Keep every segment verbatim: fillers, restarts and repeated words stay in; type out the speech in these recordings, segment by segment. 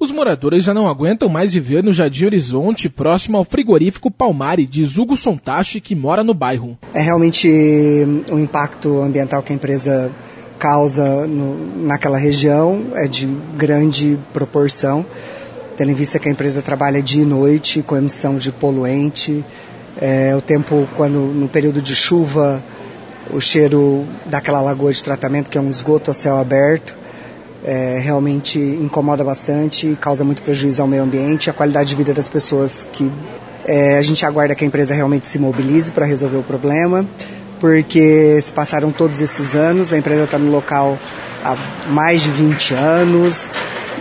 Os moradores já não aguentam mais viver no Jardim Horizonte, próximo ao frigorífico Palmari, diz Hugo Sontachi, que mora no bairro. É realmente o impacto ambiental que a empresa causa no, naquela região é de grande proporção, tendo em vista que a empresa trabalha dia e noite com emissão de poluente. É, o tempo, quando no período de chuva, o cheiro daquela lagoa de tratamento, que é um esgoto a céu aberto, é, realmente incomoda bastante e causa muito prejuízo ao meio ambiente e à qualidade de vida das pessoas. Que é, a gente aguarda que a empresa realmente se mobilize para resolver o problema, porque se passaram todos esses anos, a empresa está no local há mais de vinte anos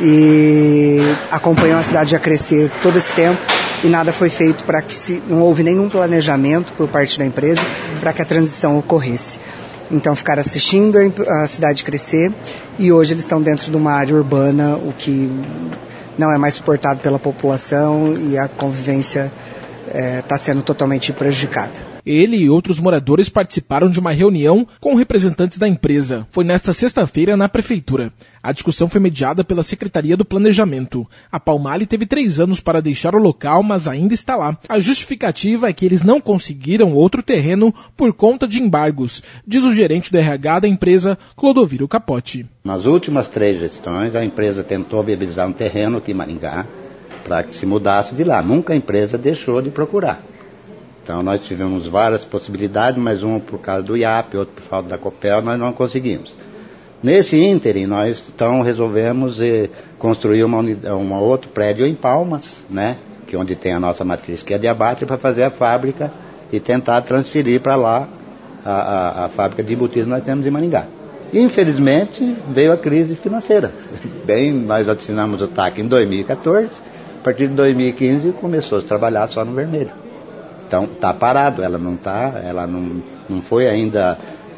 e acompanhou a cidade a crescer todo esse tempo e nada foi feito para que se, não houve nenhum planejamento por parte da empresa para que a transição ocorresse. Então ficaram assistindo a cidade crescer e hoje eles estão dentro de uma área urbana, o que não é mais suportado pela população e a convivência está é, sendo totalmente prejudicada. Ele e outros moradores participaram de uma reunião com representantes da empresa. Foi nesta sexta-feira na prefeitura. A discussão foi mediada pela Secretaria do Planejamento. A Palmari teve três anos para deixar o local, mas ainda está lá. A justificativa é que eles não conseguiram outro terreno por conta de embargos, diz o gerente do R H da empresa, Clodoviro Capote. Nas últimas três gestões, a empresa tentou viabilizar um terreno aqui em Maringá para que se mudasse de lá. Nunca a empresa deixou de procurar. Então nós tivemos várias possibilidades, mas uma por causa do I A P, outra por falta da Copel, nós não conseguimos. Nesse ínterim, nós então resolvemos eh, construir uma, uma outro prédio em Palmas, né, que é onde tem a nossa matriz, que é de abate, para fazer a fábrica e tentar transferir para lá a, a, a fábrica de embutidos que nós temos em Maringá. Infelizmente, veio a crise financeira. Bem, nós assinamos o T A C em dois mil e quatorze, a partir de dois mil e quinze começou a trabalhar só no vermelho. Então está parado, ela não está, ela não, não foi ainda,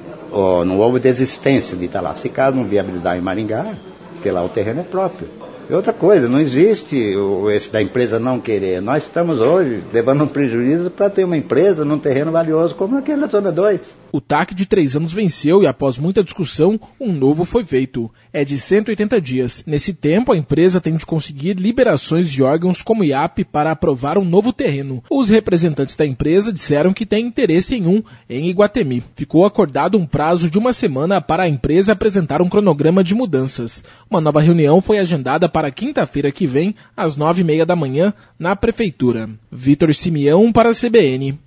oh, não houve desistência de estar lá. Se caso não viabilizar em Maringá, porque lá o terreno é próprio. E outra coisa, não existe o, esse da empresa não querer. Nós estamos hoje levando um prejuízo para ter uma empresa num terreno valioso como aquele da Zona dois. O T A C de três anos venceu e após muita discussão, um novo foi feito. É de cento e oitenta dias. Nesse tempo, a empresa tem de conseguir liberações de órgãos como I A P para aprovar um novo terreno. Os representantes da empresa disseram que têm interesse em um em Iguatemi. Ficou acordado um prazo de uma semana para a empresa apresentar um cronograma de mudanças. Uma nova reunião foi agendada para quinta-feira que vem, às nove e meia da manhã, na Prefeitura. Vitor Simeão para a C B N.